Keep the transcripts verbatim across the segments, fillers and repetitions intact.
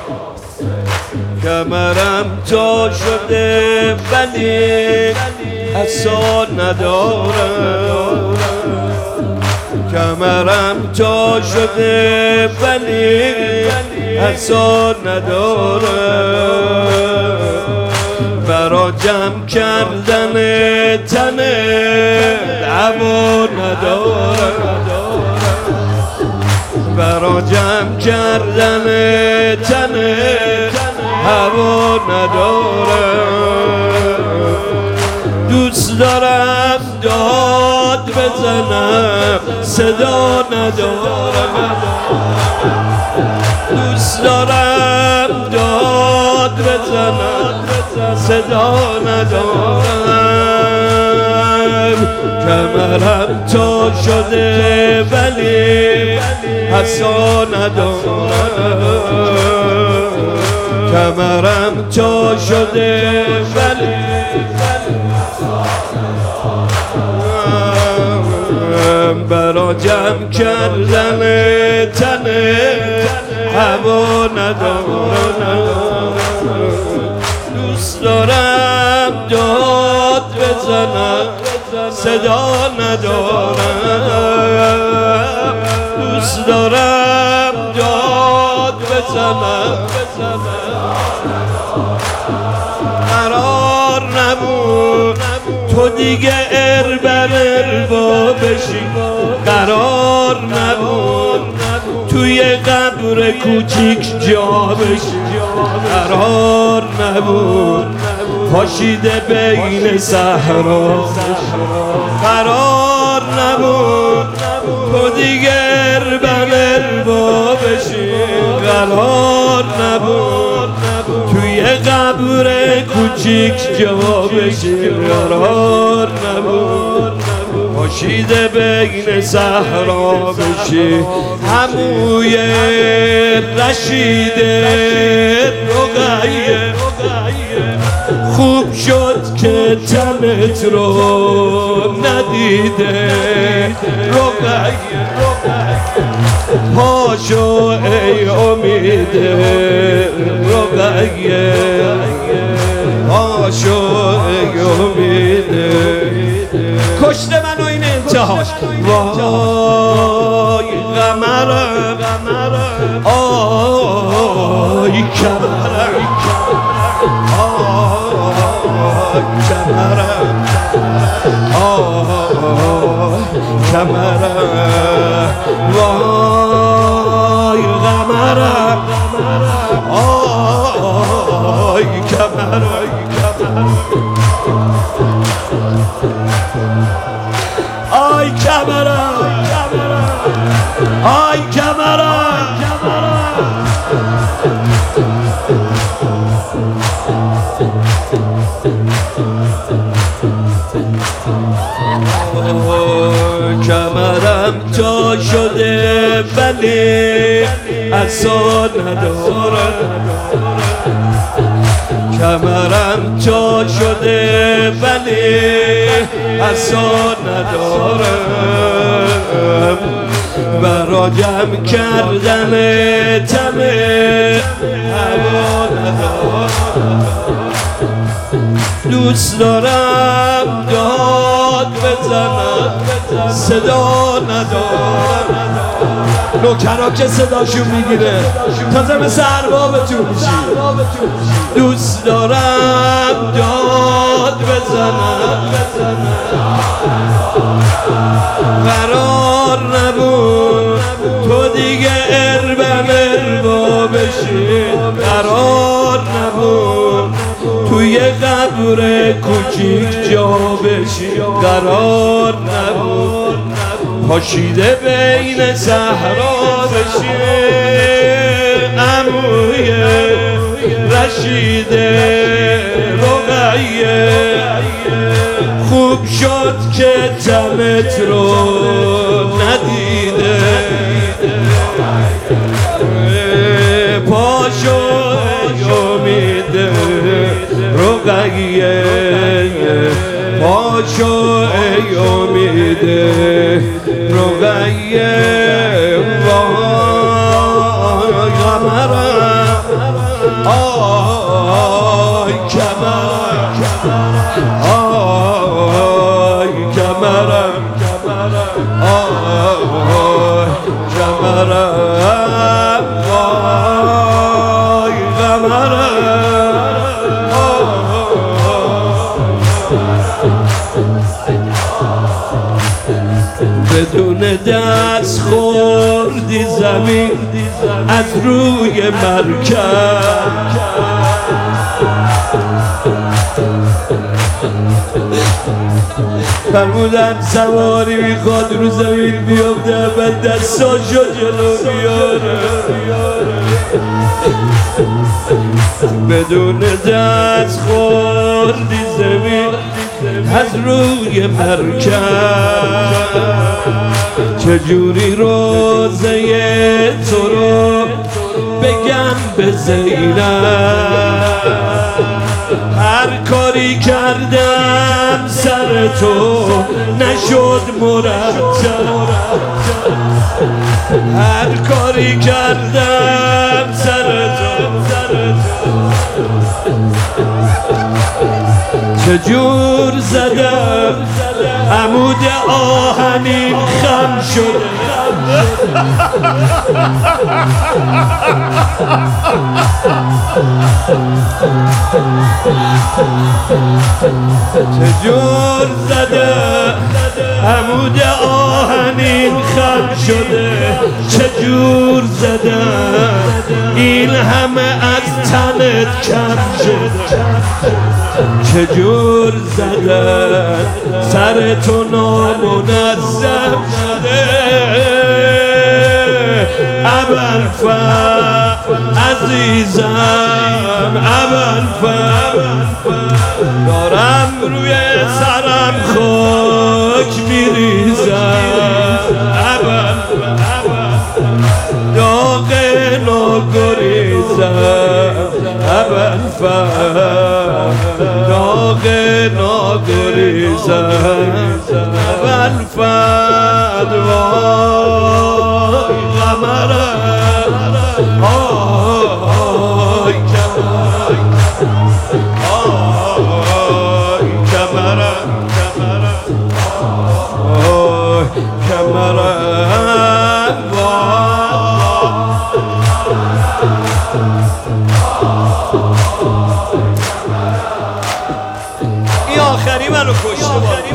کمرم جا شده ولی عصا ندارم، کمرم جا شده ولی عصا ندارم، برا جمع کردن تنه هوا ندارم، برا جمع کردن تنه هوا ندارم، دوست دارم داد بزنم صدا ندارم، دوست دارم داد بزنم صدا ندارم، کمرم تا شده ولی عصا ندارم، کمرم تا شده ولی برا جمع کردن تنه هوا ندارم، دوست دارم داد بزنم صدا ندارم، دوست دارم داد بزنم قرار نبود تو دیگه اربر اربا بشی، قرار نبود توی قبر کوچیک جا بشی، قرار نبود پاشیده بین صحرا، قرار نبود تو دیگه اربر اربا بشی، قرار نبود توی قبر کوچیک جا بشی، قرار نبود پاشیده بین صحرا بشی، عموی رشیده رقیه خوب شد که تنت رو ندیده، رقیه پاشو ای امیده، رقیه پاشو ای امیده، کشته منو این انتهاش، وای قمرم آی کمرم آی کمرم آی کمرم وای قمرم آی کمرم آی کمرم آی کمرم کمرم جا شده ولی عصا ندارم، کمرم جا شده ولی عصا ندارم، برا جمع کردن تمه هوا ندارم، دوست دارم داد بزنم صدا ندارم، نوکرا که صداشون میگیره تازه مثل اربابتون میشی، دوست دارم داد بزنم قرار نبود تو دیگه اربم اربا بشی، قرار نبود توی قبر کوچیک جا بشی، قرار نبود پاشیده بین صحرا بشی، عموی رشیده رقیه خوب شد که تنت رو ندیده، پاشو امیده رقیه پاشو ای امیده رقیه وای قمرم آی کمرم آی کمرم آی کمرم آی کمرم بدون دست خوردی زمین از روی مرکب فرمودن سواری میخواد رو زمین بیفته بعد دستاشو جلو بیاره بدون دست خوردی زمین از روی مرکب چجوری روزه تو رو بگم به زینب هر کاری کردم سر تو نشد مرتب هر کاری کردم سر تو چجور زدم عمود آهنین خم شده چجور زده عمود آهنین خم شده چجور زده این همه از تنت کم شده چجور زده سر تو نامنظم شده ابوالفضل عزیزم ابوالفضل دارم روی سرم خاک میریزم ابوالفضل داغ ناگریزم ابوالفضل داغ ناگریزم ابوالفضل وای قمرم آی کمرم آی کمرم آی کمرم این آخری منو کشته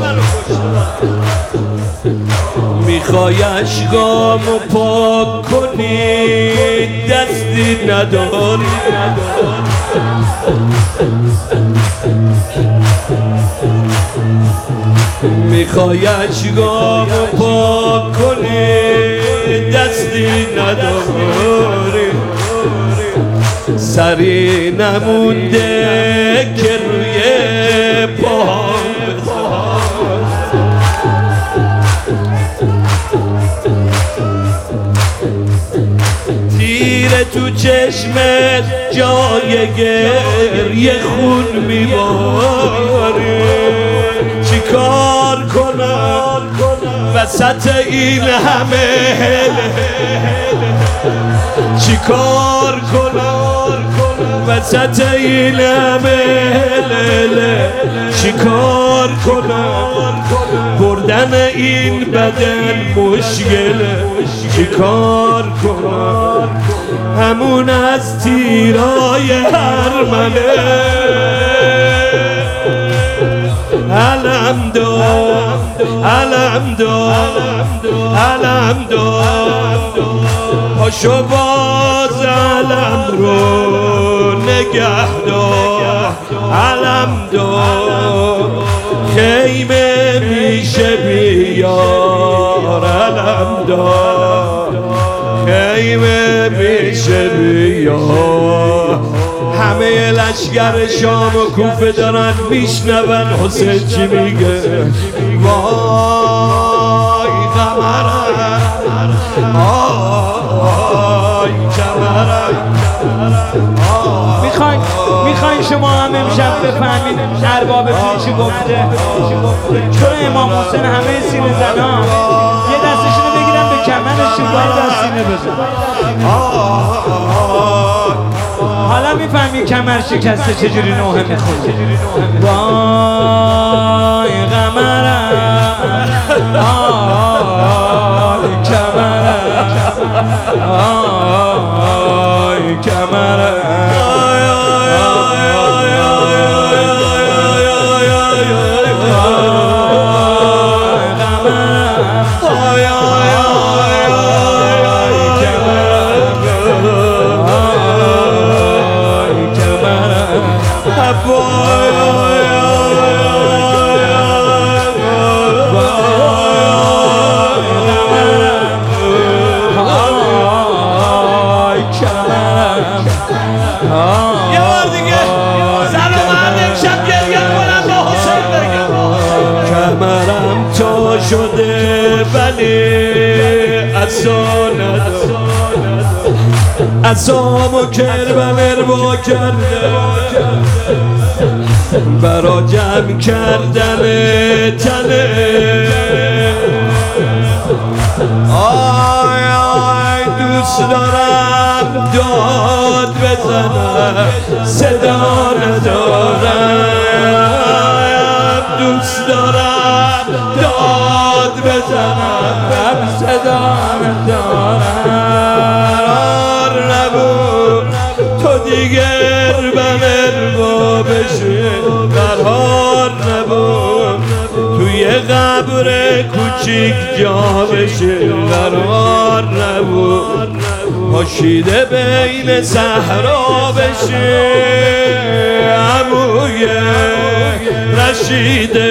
میخوای اشکامو پاک کنی دستی نداری میخوای اشکامو پاک کنی دستی نداری سری نمونده که روی پاهم تیره تو چشمت جای گریه خون میباری چی کار کنم وسط این همه هله چی کار کنم وسط این همه هله چی کار کنم بردن این بدن مشکله چی کار کنم همون از تیرای هرمنه علم دار علم دار علم دار پاشو باز علم رو نگه دار علم دار خیمه میشه بیار علم دار خیمه میشه بیار همه لشگر شام و کوفه دارن میشنون حسین چی میگه وای قمرم آی کمرم میخواین میخواین شما هم امشب بفهمید اربابتون چی گفته چون امام حسین همه سینه زنان یه دستشونو بگیرن به کمرشون باید از سینه بزن حالا میفهمی کمر شکسته چجوری نوحه میخونه وای قمرم آی کمرم آی کمرم یه بار دیگه زن و مرد امشب گریه کنن با حسین بگم کمرم تا شده ولی اصلا عصام و کربل اروا کرده برا جمع کردن تنه آی آی دوست دارم داد بزنم صدا ندارم دوست دارم داد بزنم صدا ندارم نبود تو دیگر بغیر با بشه قرار نبود توی قبر کوچیک جا بشه قرار نبود پاشیده بین صحرا بشه عموی رشید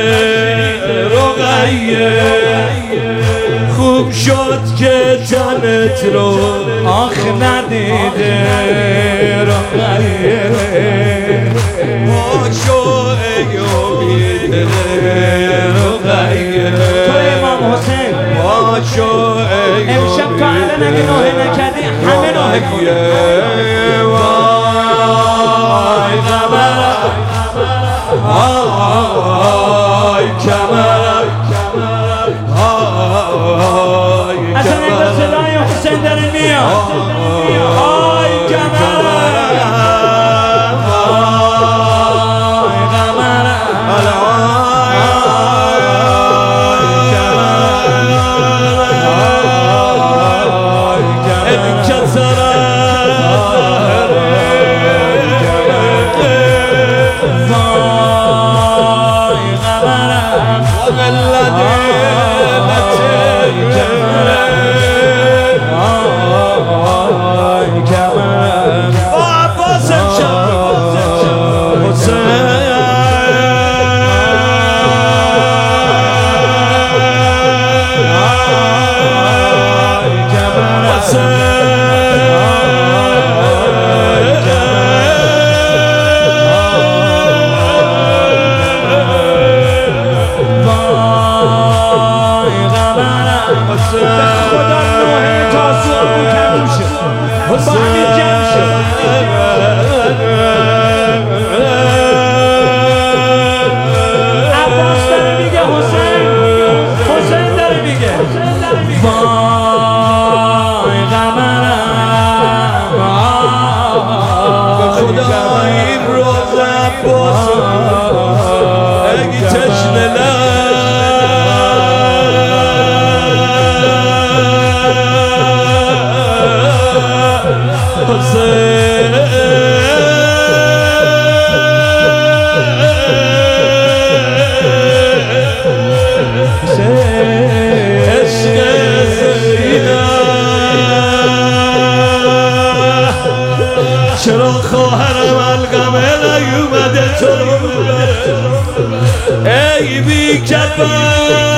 رقیه خوب شد که تنت رو آخ ندیده رقیه پاشو ای امید رقیه تو امام حسین پاشو ای امشب تو الان اگه نوحه نکردی همه نوحه کنی وای قمرم آی کمرم آی اصلا انگار صدای حسین داره میاد آی کمرم آی قمرم چرا خواهرم القمه نیومده تو ای بی کفن